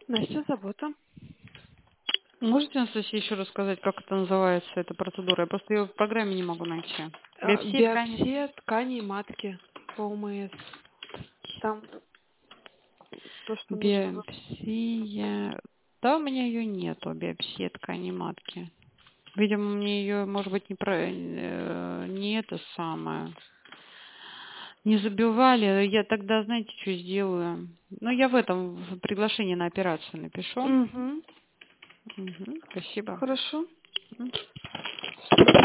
Настя, забота. Можете, Анастасия, еще рассказать, как это называется, эта процедура? Я просто ее в программе не могу найти. Биопсия ткани. Биопсия тканей матки по ОМС. Там то, что нужно. Биопсия. Да, у меня ее нету, биопсия ткани матки. Видимо, мне ее, может быть, не это самое. Не забивали. Я тогда, знаете, что сделаю? Ну, я в приглашении на операцию напишу. Угу. Спасибо. Хорошо. Мгм.